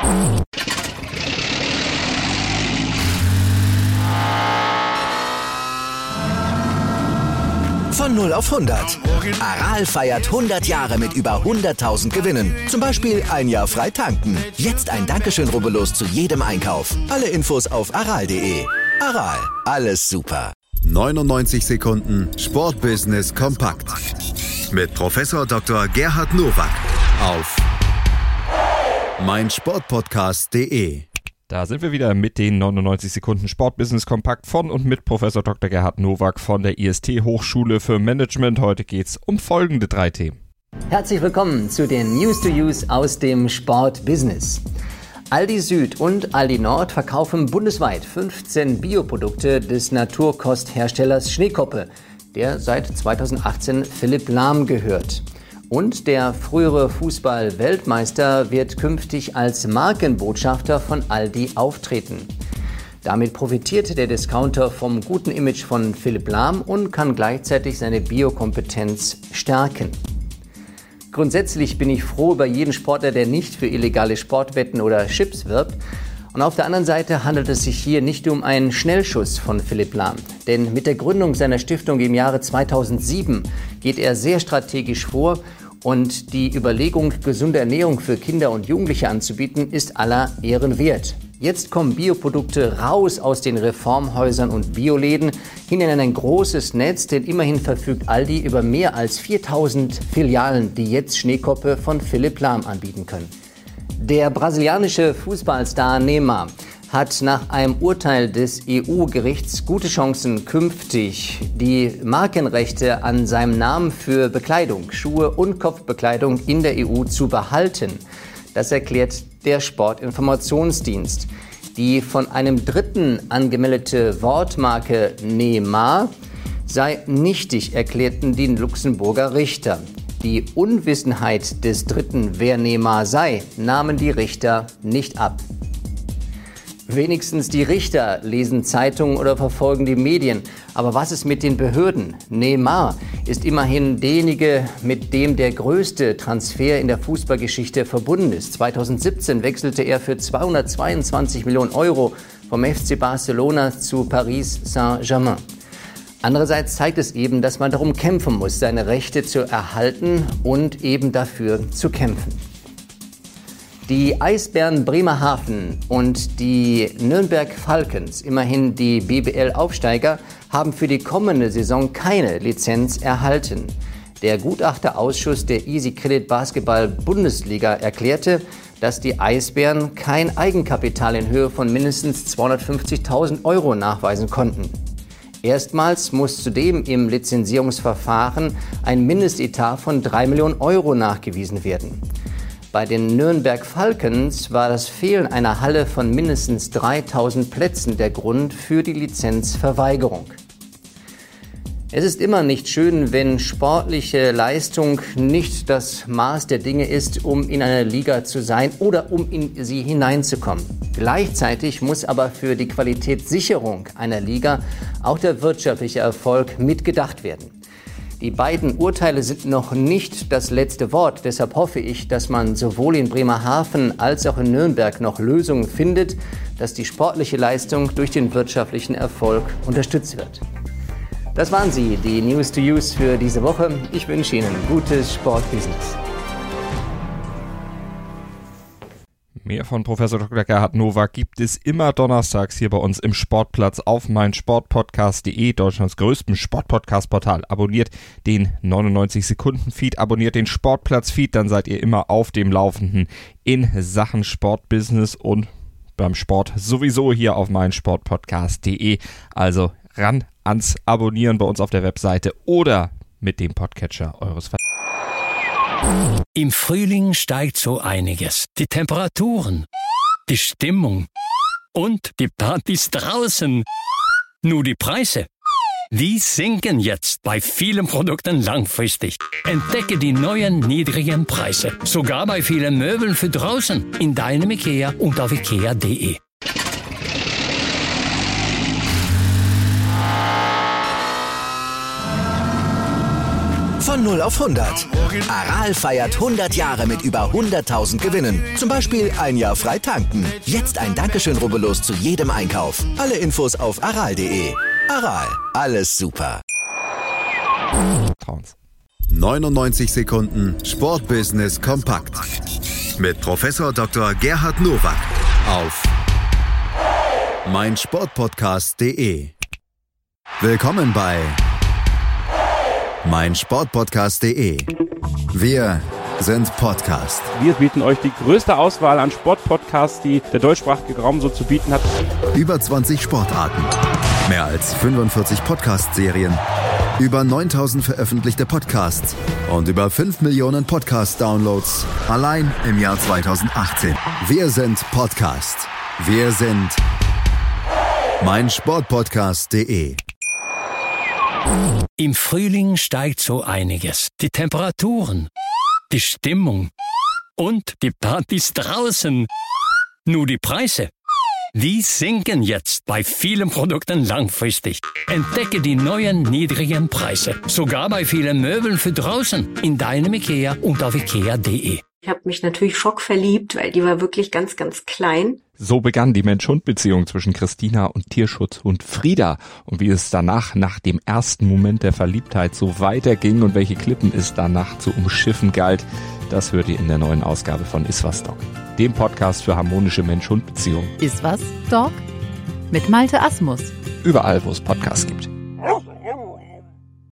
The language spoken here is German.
Von 0 auf 100. Aral feiert 100 Jahre mit über 100.000 Gewinnen. Zum Beispiel ein Jahr frei tanken. Jetzt ein Dankeschön, rubbellos zu jedem Einkauf. Alle Infos auf aral.de. Aral, alles super. 99 Sekunden Sportbusiness kompakt. Mit Professor Dr. Gerhard Nowak auf meinsportpodcast.de. Da sind wir wieder mit den 99 Sekunden Sportbusiness kompakt von und mit Professor Dr. Gerhard Nowak von der IST Hochschule für Management. Heute geht's um folgende 3 Themen. Herzlich willkommen zu den News to Use aus dem Sportbusiness. Aldi Süd und Aldi Nord verkaufen bundesweit 15 Bioprodukte des Naturkostherstellers Schneekoppe, der seit 2018 Philipp Lahm gehört. Und der frühere Fußball-Weltmeister wird künftig als Markenbotschafter von Aldi auftreten. Damit profitiert der Discounter vom guten Image von Philipp Lahm und kann gleichzeitig seine Biokompetenz stärken. Grundsätzlich bin ich froh über jeden Sportler, der nicht für illegale Sportwetten oder Chips wirbt. Und auf der anderen Seite handelt es sich hier nicht um einen Schnellschuss von Philipp Lahm. Denn mit der Gründung seiner Stiftung im Jahre 2007 geht er sehr strategisch vor. Und die Überlegung, gesunde Ernährung für Kinder und Jugendliche anzubieten, ist aller Ehren wert. Jetzt kommen Bioprodukte raus aus den Reformhäusern und Bioläden hin in ein großes Netz, denn immerhin verfügt Aldi über mehr als 4000 Filialen, die jetzt Schneekoppe von Philipp Lahm anbieten können. Der brasilianische Fußballstar Neymar hat nach einem Urteil des EU-Gerichts gute Chancen, künftig die Markenrechte an seinem Namen für Bekleidung, Schuhe und Kopfbekleidung in der EU zu behalten. Das erklärt der Sportinformationsdienst. Die von einem Dritten angemeldete Wortmarke Neymar sei nichtig, erklärten die Luxemburger Richter. Die Unwissenheit des Dritten, wer Neymar sei, nahmen die Richter nicht ab. Wenigstens die Richter lesen Zeitungen oder verfolgen die Medien. Aber was ist mit den Behörden? Neymar ist immerhin derjenige, mit dem der größte Transfer in der Fußballgeschichte verbunden ist. 2017 wechselte er für 222 Millionen Euro vom FC Barcelona zu Paris Saint-Germain. Andererseits zeigt es eben, dass man darum kämpfen muss, seine Rechte zu erhalten und eben dafür zu kämpfen. Die Eisbären Bremerhaven und die Nürnberg Falcons, immerhin die BBL-Aufsteiger, haben für die kommende Saison keine Lizenz erhalten. Der Gutachterausschuss der Easy Credit Basketball Bundesliga erklärte, dass die Eisbären kein Eigenkapital in Höhe von mindestens 250.000 Euro nachweisen konnten. Erstmals muss zudem im Lizenzierungsverfahren ein Mindestetat von 3 Millionen Euro nachgewiesen werden. Bei den Nürnberg Falcons war das Fehlen einer Halle von mindestens 3000 Plätzen der Grund für die Lizenzverweigerung. Es ist immer nicht schön, wenn sportliche Leistung nicht das Maß der Dinge ist, um in einer Liga zu sein oder um in sie hineinzukommen. Gleichzeitig muss aber für die Qualitätssicherung einer Liga auch der wirtschaftliche Erfolg mitgedacht werden. Die beiden Urteile sind noch nicht das letzte Wort. Deshalb hoffe ich, dass man sowohl in Bremerhaven als auch in Nürnberg noch Lösungen findet, dass die sportliche Leistung durch den wirtschaftlichen Erfolg unterstützt wird. Das waren sie, die News to Use für diese Woche. Ich wünsche Ihnen gutes Sportbusiness. Mehr von Professor Dr. Gerhard Nowak gibt es immer donnerstags hier bei uns im Sportplatz auf meinsportpodcast.de, Deutschlands größtem Sportpodcast-Portal. Abonniert den 99-Sekunden-Feed, abonniert den Sportplatz-Feed, dann seid ihr immer auf dem Laufenden in Sachen Sportbusiness und beim Sport sowieso hier auf meinsportpodcast.de. Also ran ans Abonnieren bei uns auf der Webseite oder mit dem Podcatcher eures Vertrauens. Im Frühling steigt so einiges. Die Temperaturen, die Stimmung und die Partys draußen. Nur die Preise, die sinken jetzt bei vielen Produkten langfristig. Entdecke die neuen niedrigen Preise. Sogar bei vielen Möbeln für draußen. In deinem IKEA und auf ikea.de. Von 0 auf 100. Aral feiert 100 Jahre mit über 100.000 Gewinnen. Zum Beispiel ein Jahr frei tanken. Jetzt ein Dankeschön, rubbellos zu jedem Einkauf. Alle Infos auf aral.de. Aral, alles super. 99 Sekunden Sportbusiness kompakt. Mit Professor Dr. Gerhard Nowak auf meinsportpodcast.de. Willkommen bei meinsportpodcast.de. Wir sind Podcast. Wir bieten euch die größte Auswahl an Sportpodcasts, die der deutschsprachige Raum so zu bieten hat. Über 20 Sportarten, mehr als 45 Podcast-Serien, über 9000 veröffentlichte Podcasts und über 5 Millionen Podcast-Downloads allein im Jahr 2018. Wir sind Podcast. Wir sind meinsportpodcast.de. Im Frühling steigt so einiges. Die Temperaturen, die Stimmung und die Partys draußen. Nur die Preise, die sinken jetzt bei vielen Produkten langfristig. Entdecke die neuen niedrigen Preise. Sogar bei vielen Möbeln für draußen in deinem IKEA und auf ikea.de. Ich habe mich natürlich schockverliebt, weil die war wirklich ganz, ganz klein. So begann die Mensch-Hund-Beziehung zwischen Christina und Tierschutzhund Frieda. Und wie es danach, nach dem ersten Moment der Verliebtheit, so weiterging und welche Klippen es danach zu umschiffen galt, das hört ihr in der neuen Ausgabe von Iswas Dog, dem Podcast für harmonische Mensch-Hund-Beziehungen. Iswas Dog mit Malte Asmus. Überall, wo es Podcasts gibt.